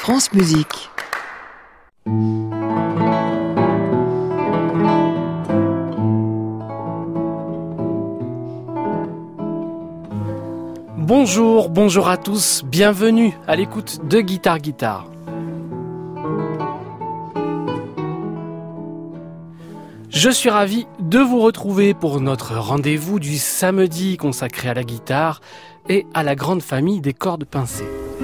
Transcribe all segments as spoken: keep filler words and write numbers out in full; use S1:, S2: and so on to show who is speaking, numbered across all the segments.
S1: France Musique.
S2: Bonjour, bonjour à tous, bienvenue à l'écoute de Guitare Guitare. Je suis ravi de vous retrouver pour notre rendez-vous du samedi consacré à la guitare et à la grande famille des cordes pincées.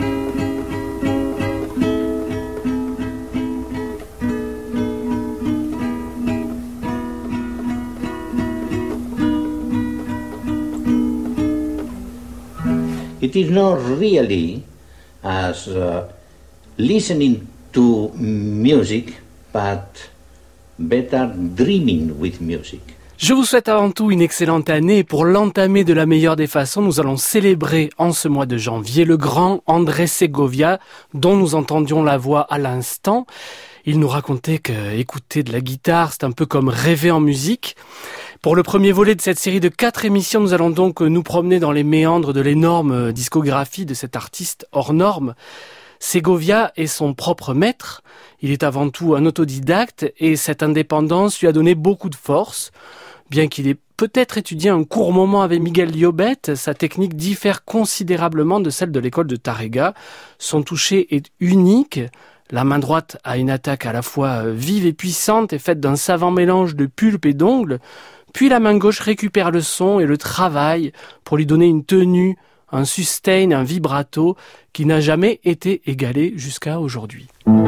S3: It is not really as uh, listening to music, but better dreaming with music.
S2: Je vous souhaite avant tout une excellente année et pour l'entamer de la meilleure des façons, nous allons célébrer en ce mois de janvier le grand Andrés Segovia, dont nous entendions la voix à l'instant. Il nous racontait que écouter de la guitare, c'est un peu comme rêver en musique. Pour le premier volet de cette série de quatre émissions, nous allons donc nous promener dans les méandres de l'énorme discographie de cet artiste hors norme. Segovia est son propre maître, il est avant tout un autodidacte et cette indépendance lui a donné beaucoup de force. Bien qu'il ait peut-être étudié un court moment avec Miguel Llobet, sa technique diffère considérablement de celle de l'école de Tárrega. Son toucher est unique. La main droite a une attaque à la fois vive et puissante et faite d'un savant mélange de pulpe et d'ongles. Puis la main gauche récupère le son et le travaille pour lui donner une tenue, un sustain, un vibrato qui n'a jamais été égalé jusqu'à aujourd'hui.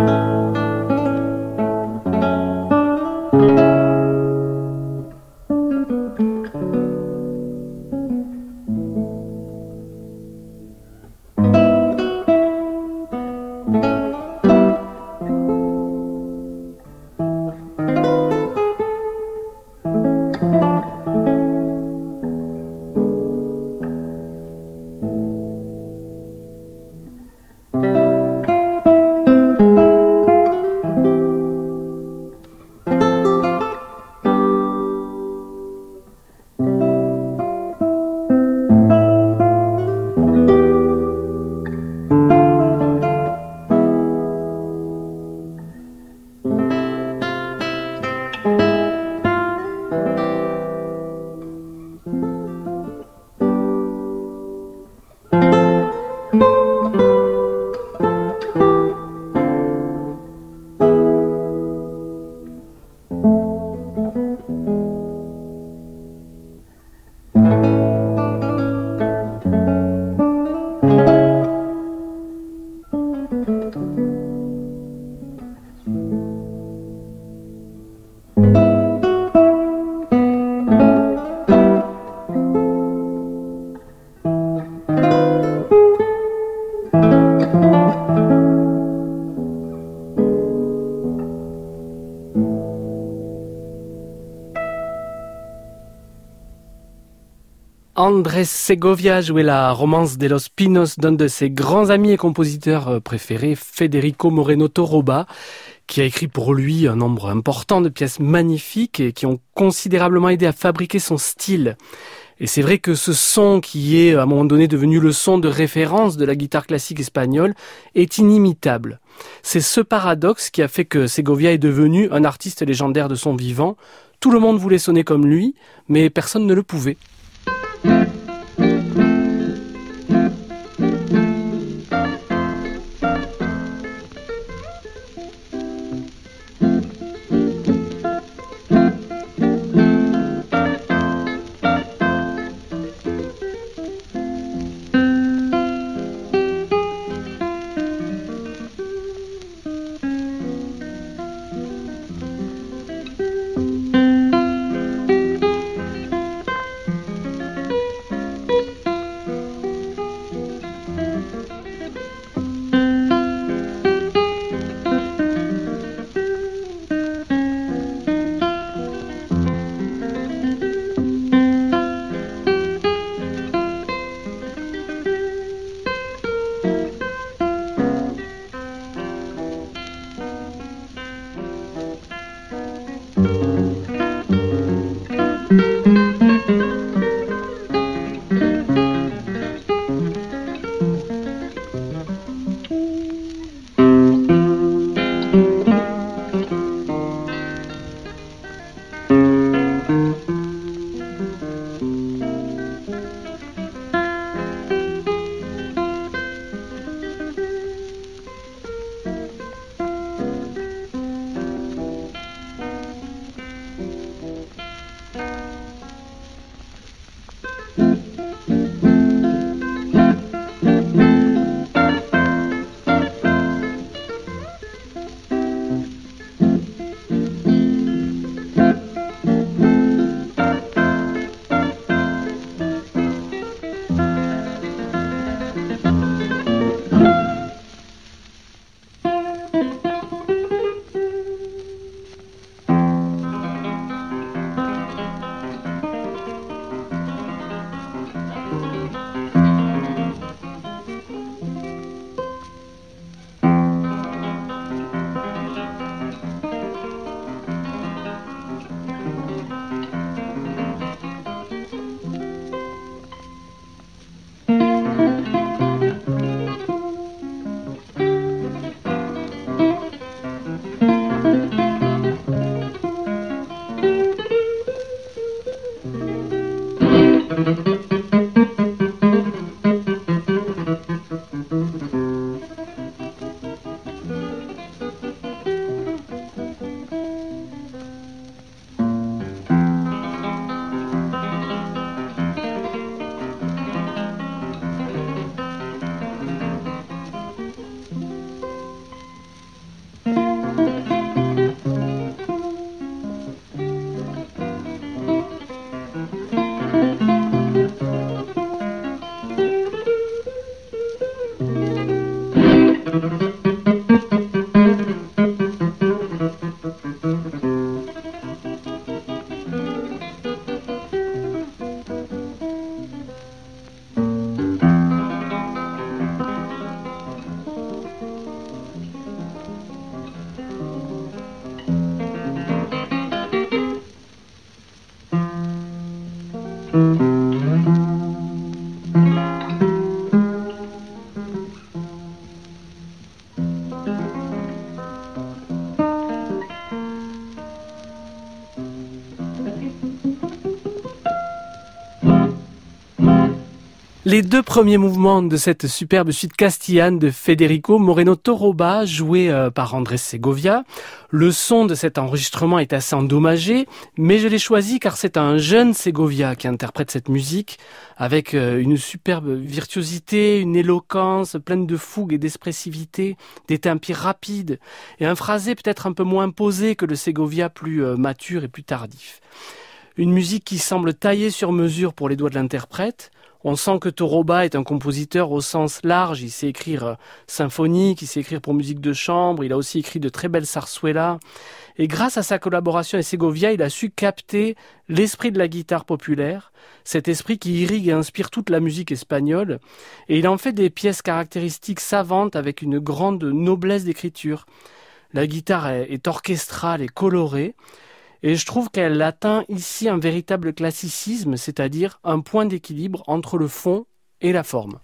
S2: Andrés Segovia jouait la romance de los Pinos d'un de ses grands amis et compositeurs préférés, Federico Moreno Torroba, qui a écrit pour lui un nombre important de pièces magnifiques et qui ont considérablement aidé à fabriquer son style. Et c'est vrai que ce son qui est à un moment donné devenu le son de référence de la guitare classique espagnole est inimitable. C'est ce paradoxe qui a fait que Segovia est devenu un artiste légendaire de son vivant. Tout le monde voulait sonner comme lui, mais personne ne le pouvait. Les deux premiers mouvements de cette superbe suite castillane de Federico Moreno Torroba, joué euh, par Andrés Segovia. Le son de cet enregistrement est assez endommagé, mais je l'ai choisi car c'est un jeune Segovia qui interprète cette musique avec euh, une superbe virtuosité, une éloquence pleine de fougue et d'expressivité, des tempi rapides et un phrasé peut-être un peu moins posé que le Segovia plus euh, mature et plus tardif. Une musique qui semble taillée sur mesure pour les doigts de l'interprète. On sent que Torroba est un compositeur au sens large, il sait écrire euh, symphonique, il sait écrire pour musique de chambre, il a aussi écrit de très belles zarzuelas. Et grâce à sa collaboration avec Segovia, il a su capter l'esprit de la guitare populaire, cet esprit qui irrigue et inspire toute la musique espagnole. Et il en fait des pièces caractéristiques savantes avec une grande noblesse d'écriture. La guitare est, est orchestrale et colorée. Et je trouve qu'elle atteint ici un véritable classicisme, c'est-à-dire un point d'équilibre entre le fond et la forme.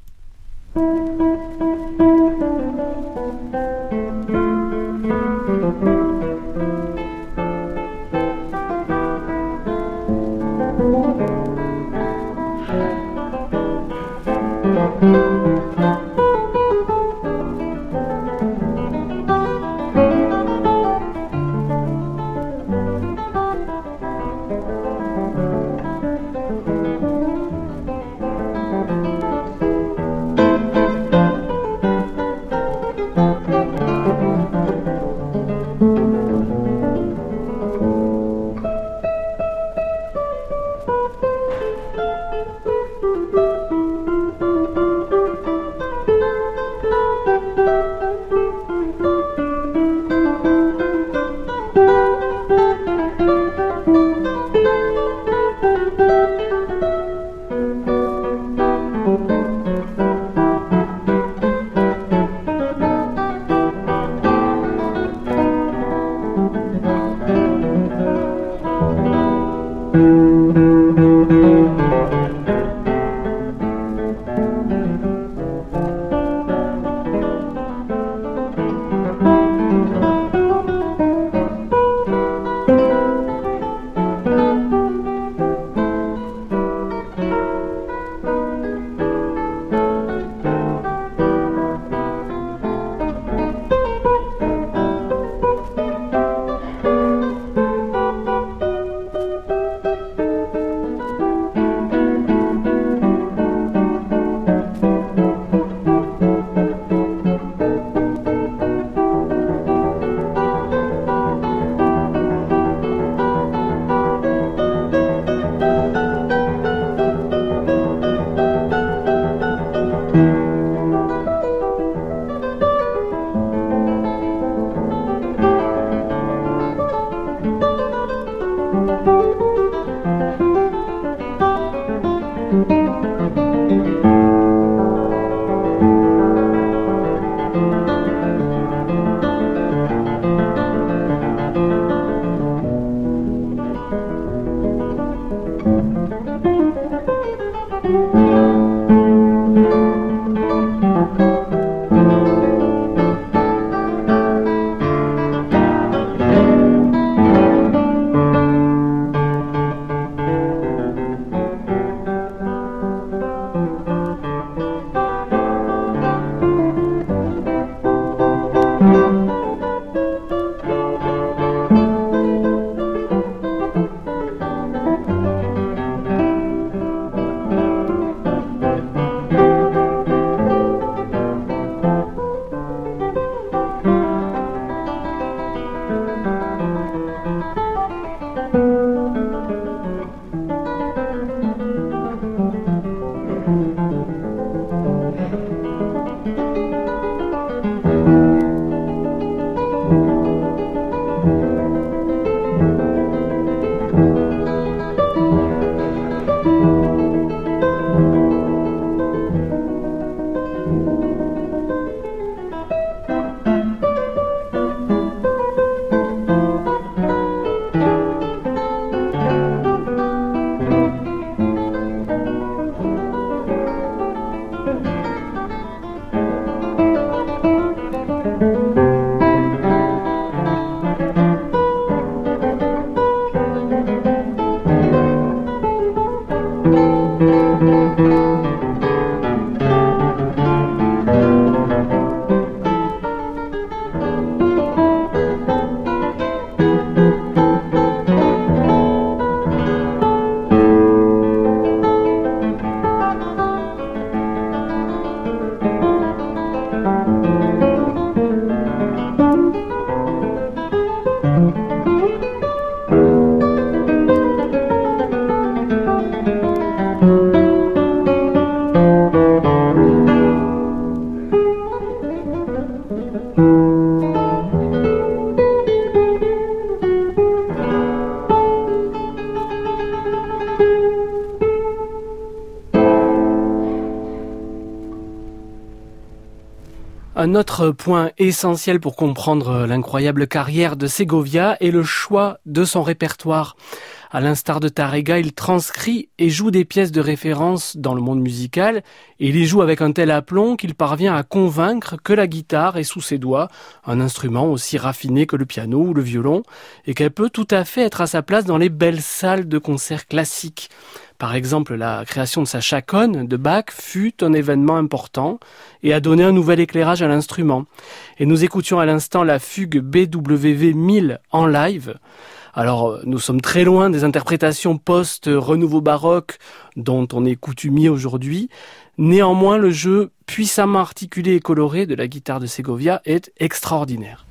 S2: Un autre point essentiel pour comprendre l'incroyable carrière de Segovia est le choix de son répertoire. À l'instar de Tárrega, il transcrit et joue des pièces de référence dans le monde musical et il les joue avec un tel aplomb qu'il parvient à convaincre que la guitare est sous ses doigts, un instrument aussi raffiné que le piano ou le violon et qu'elle peut tout à fait être à sa place dans les belles salles de concert classiques. Par exemple, la création de sa chaconne de Bach fut un événement important et a donné un nouvel éclairage à l'instrument. Et nous écoutions à l'instant la fugue B W V mille en live. Alors, nous sommes très loin des interprétations post-renouveau baroque dont on est coutumier aujourd'hui. Néanmoins, le jeu puissamment articulé et coloré de la guitare de Segovia est extraordinaire.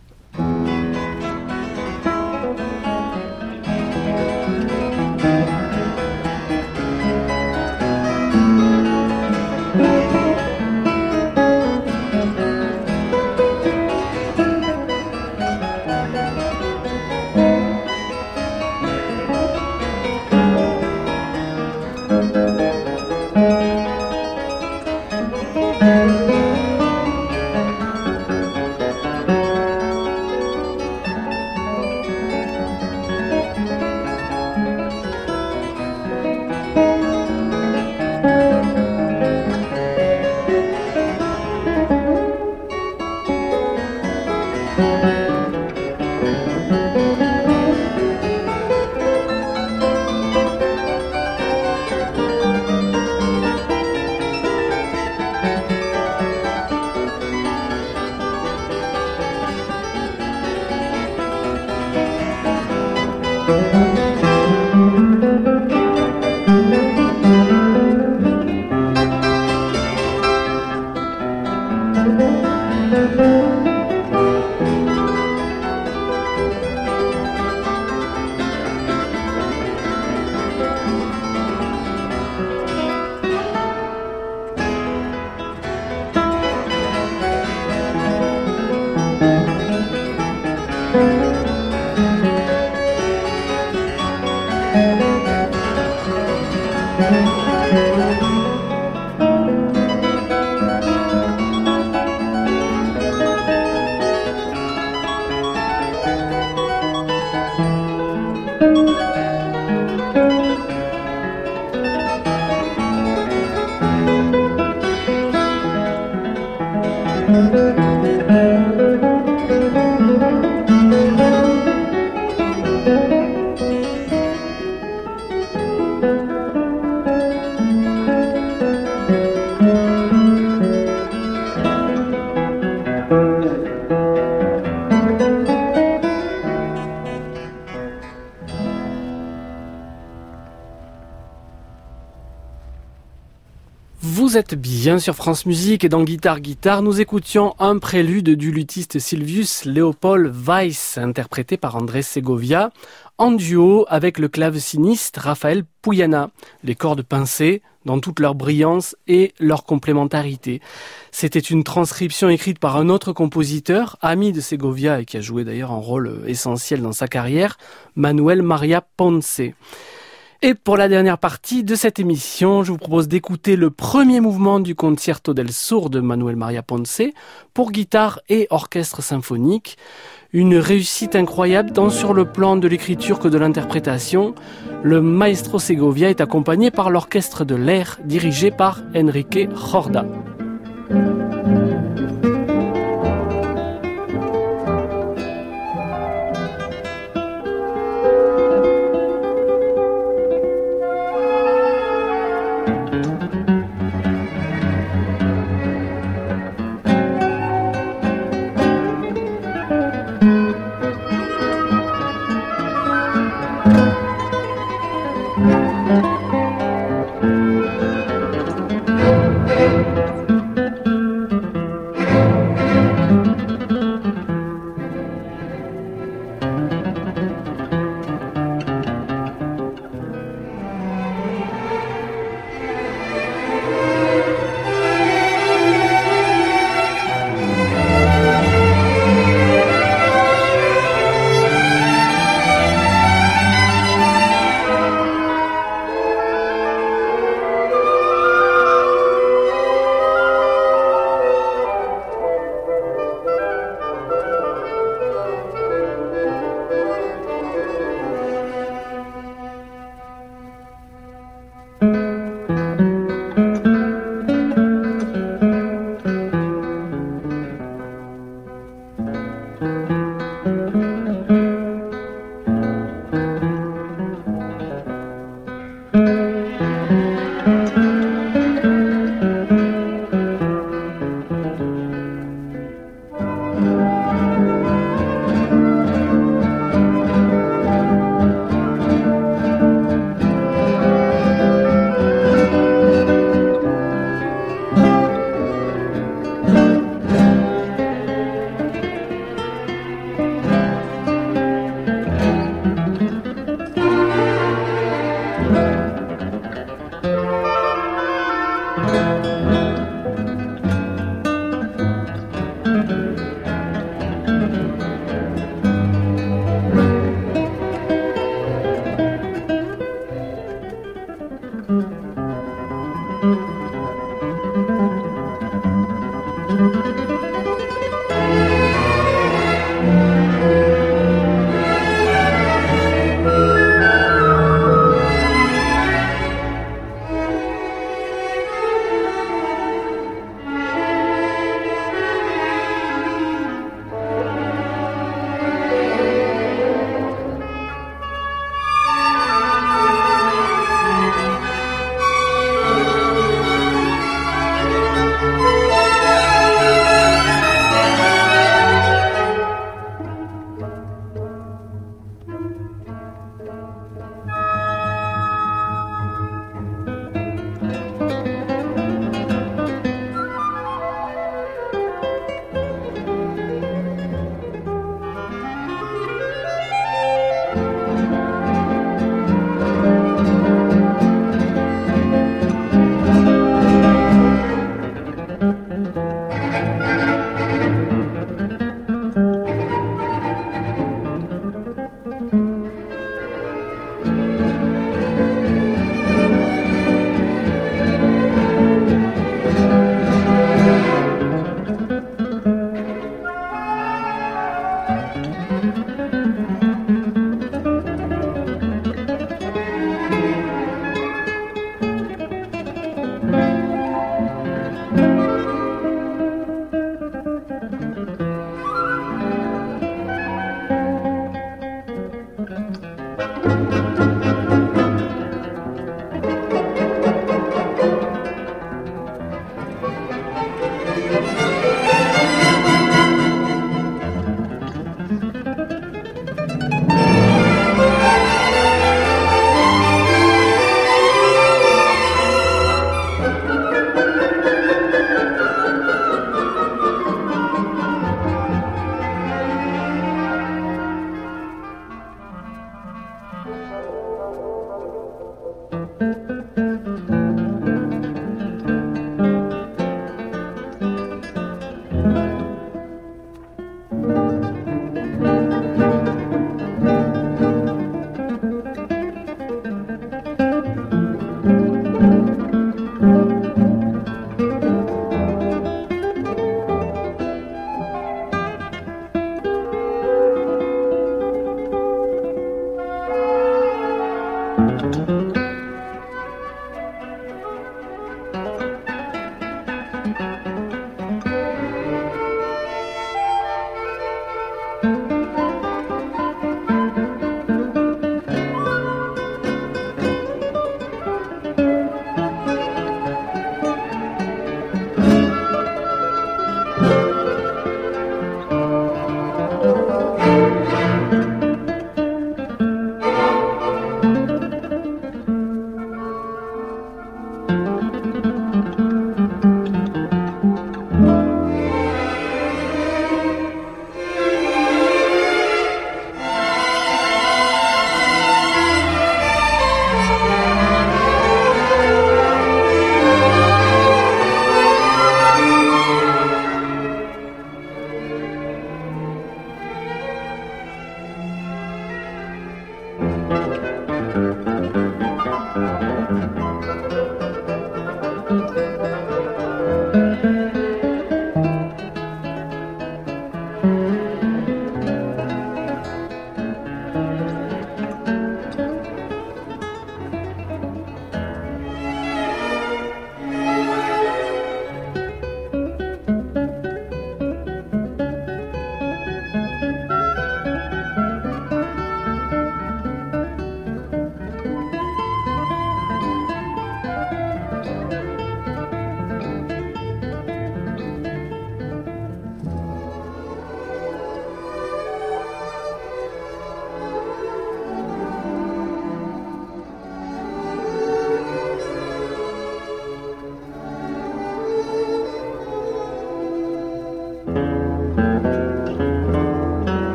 S2: Vous êtes bien sur France Musique et dans Guitare Guitare, nous écoutions un prélude du luthiste Silvius Leopold Weiss, interprété par Andrés Segovia, en duo avec le claveciniste Rafael Puyana, les cordes pincées dans toute leur brillance et leur complémentarité. C'était une transcription écrite par un autre compositeur, ami de Segovia et qui a joué d'ailleurs un rôle essentiel dans sa carrière, Manuel María Ponce. Et pour la dernière partie de cette émission, je vous propose d'écouter le premier mouvement du Concierto del Sur de Manuel María Ponce pour guitare et orchestre symphonique. Une réussite incroyable tant sur le plan de l'écriture que de l'interprétation. Le maestro Segovia est accompagné par l'orchestre de l'air dirigé par Enrique Jorda.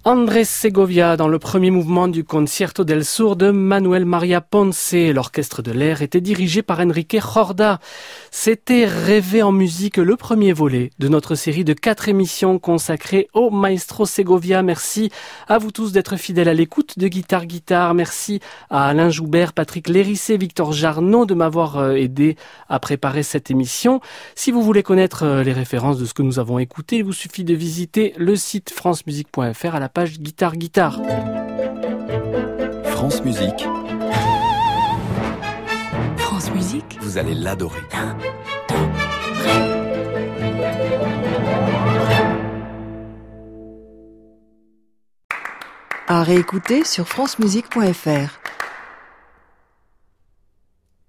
S2: Andrés Segovia dans le premier mouvement du Concierto del Sur de Manuel María Ponce. L'orchestre de l'air était dirigé par Enrique Jorda. C'était Rêver en musique, le premier volet de notre série de quatre émissions consacrées au Maestro Segovia. Merci à vous tous d'être fidèles à l'écoute de Guitare Guitare. Merci à Alain Joubert, Patrick Lérissé, Victor Jarnot de m'avoir aidé à préparer cette émission. Si vous voulez connaître les références de ce que nous avons écouté, il vous suffit de visiter le site france musique point f r à la page Guitare Guitare.
S1: France Musique.
S4: France Musique.
S1: Vous allez l'adorer.
S4: Un, deux, à réécouter sur france musique point f r.